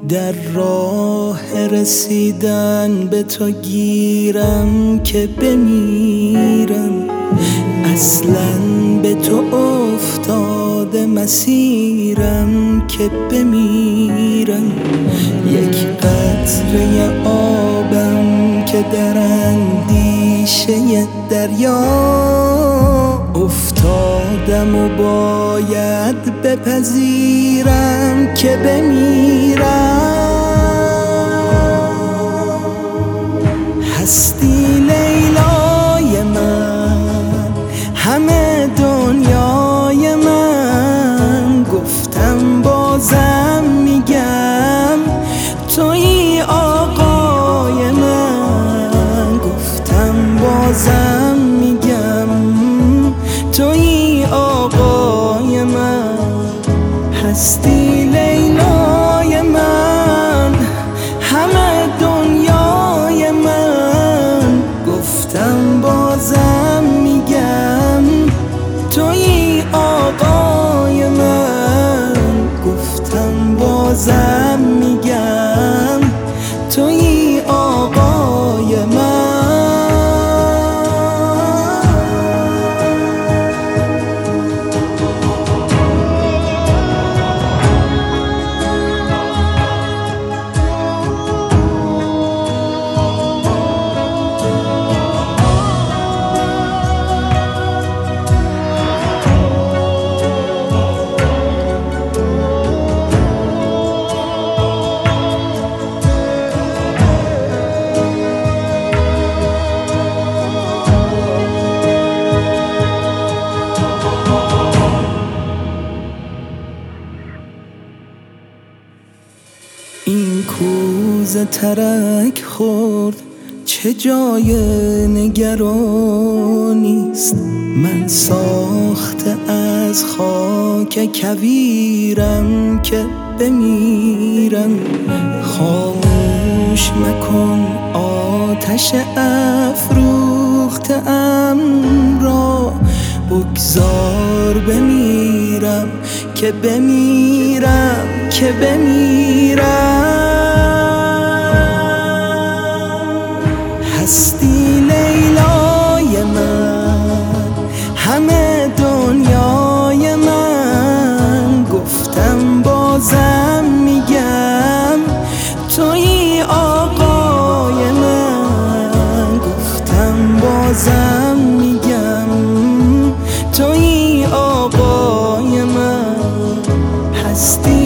در راه رسیدن به تو گیرم که بمیرم، اصلاً به تو افتاده مسیرم که بمیرم. یک قطره آبم که در اندیشه دریا افتادم و باید بپذیرم که بمیرم. هستی لیلای من، همه دنیای من، گفتم بازم میگم تویی آقای من، گفتم بازم میگم تویی آقای من. هستی لیلای من، همه دنیای من، گفتم بازم میگم تویی آقای من، گفتم بازم میگم تویی آقای من. این کوزه ترک خورد چه جای نگرانیست، من ساخته از خاک کویرم که بمیرم. خاموش مکن آتش افروخته ام را، بگذار بمیرم که بمیرم که بمیرم. هستی لیلای من، همه دنیای من، گفتم بازم میگم تویی آقای من، گفتم بازم میگم تویی آقای من. هستی